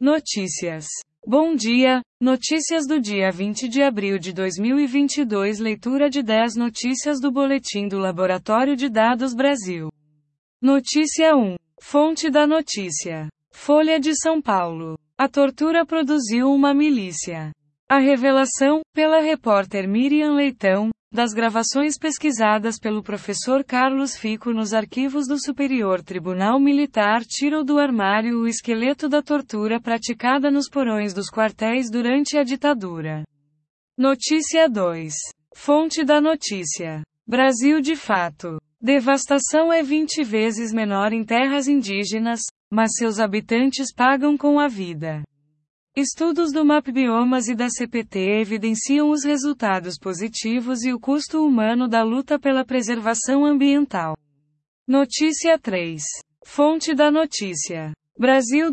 Notícias. Bom dia, notícias do dia 20 de abril de 2022. Leitura de 10 notícias do Boletim do Laboratório de Dados Brasil. Notícia 1. Fonte da notícia. Folha de São Paulo. A tortura produziu uma milícia. A revelação, pela repórter Miriam Leitão, das gravações pesquisadas pelo professor Carlos Fico nos arquivos do Superior Tribunal Militar tirou do armário o esqueleto da tortura praticada nos porões dos quartéis durante a ditadura. Notícia 2. Fonte da notícia. Brasil de fato. Devastação é 20 vezes menor em terras indígenas, mas seus habitantes pagam com a vida. Estudos do MapBiomas e da CPT evidenciam os resultados positivos e o custo humano da luta pela preservação ambiental. Notícia 3. Fonte da notícia. Brasil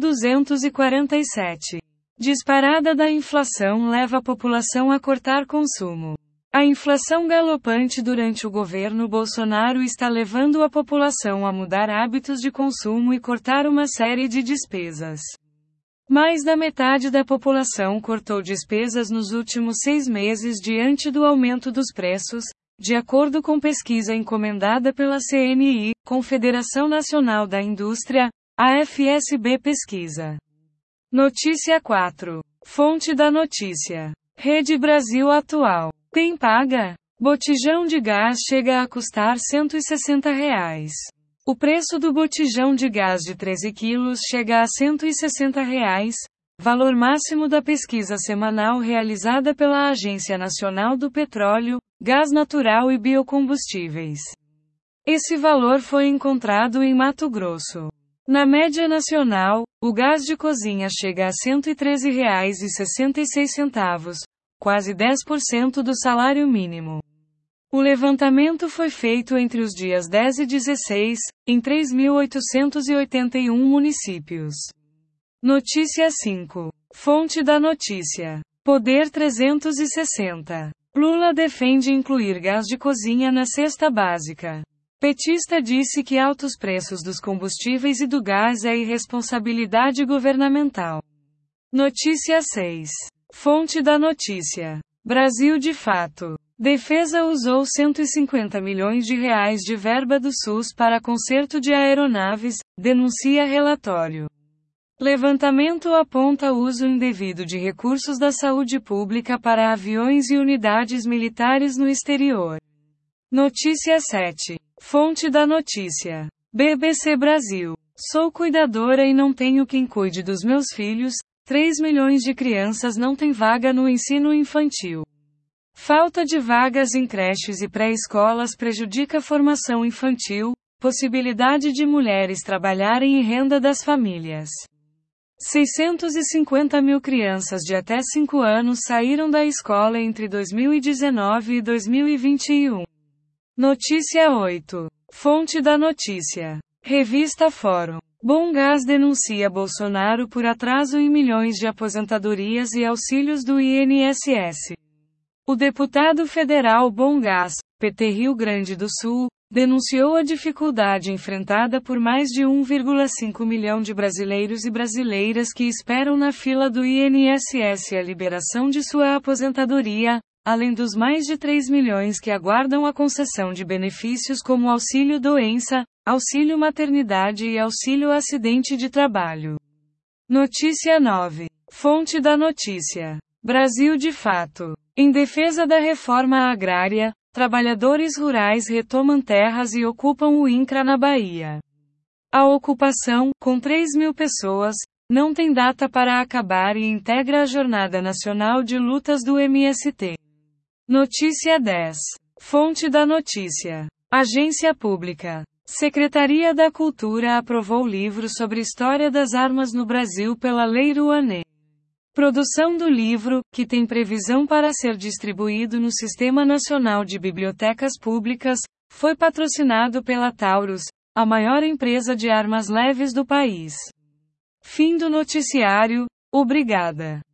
247. Disparada da inflação leva a população a cortar consumo. A inflação galopante durante o governo Bolsonaro está levando a população a mudar hábitos de consumo e cortar uma série de despesas. Mais da metade da população cortou despesas nos últimos 6 meses diante do aumento dos preços, de acordo com pesquisa encomendada pela CNI, Confederação Nacional da Indústria, a FSB Pesquisa. Notícia 4. Fonte da notícia. Rede Brasil Atual. Quem paga? Botijão de gás chega a custar R$ 160. O preço do botijão de gás de 13 quilos chega a R$ 160, valor máximo da pesquisa semanal realizada pela Agência Nacional do Petróleo, Gás Natural e Biocombustíveis. Esse valor foi encontrado em Mato Grosso. Na média nacional, o gás de cozinha chega a R$ 113,66, quase 10% do salário mínimo. O levantamento foi feito entre os dias 10 e 16, em 3.881 municípios. Notícia 5. Fonte da notícia. Poder 360. Lula defende incluir gás de cozinha na cesta básica. Petista disse que altos preços dos combustíveis e do gás é irresponsabilidade governamental. Notícia 6. Fonte da notícia. Brasil de fato. Defesa usou R$ 150 milhões de verba do SUS para conserto de aeronaves, denuncia relatório. Levantamento aponta uso indevido de recursos da saúde pública para aviões e unidades militares no exterior. Notícia 7. Fonte da notícia. BBC Brasil. Sou cuidadora e não tenho quem cuide dos meus filhos. 3 milhões de crianças não têm vaga no ensino infantil. Falta de vagas em creches e pré-escolas prejudica a formação infantil, possibilidade de mulheres trabalharem e renda das famílias. 650 mil crianças de até 5 anos saíram da escola entre 2019 e 2021. Notícia 8. Fonte da notícia. Revista Fórum. Bom Gás denuncia Bolsonaro por atraso em milhões de aposentadorias e auxílios do INSS. O deputado federal Bom Gás, PT Rio Grande do Sul, denunciou a dificuldade enfrentada por mais de 1,5 milhão de brasileiros e brasileiras que esperam na fila do INSS a liberação de sua aposentadoria, além dos mais de 3 milhões que aguardam a concessão de benefícios como auxílio doença, auxílio maternidade e auxílio acidente de trabalho. Notícia 9. Fonte da notícia. Brasil de fato. Em defesa da reforma agrária, trabalhadores rurais retomam terras e ocupam o INCRA na Bahia. A ocupação, com 3 mil pessoas, não tem data para acabar e integra a Jornada Nacional de Lutas do MST. Notícia 10. Fonte da notícia. Agência Pública. Secretaria da Cultura aprovou livro sobre história das armas no Brasil pela Lei Rouanet. Produção do livro, que tem previsão para ser distribuído no Sistema Nacional de Bibliotecas Públicas, foi patrocinado pela Taurus, a maior empresa de armas leves do país. Fim do noticiário. Obrigada.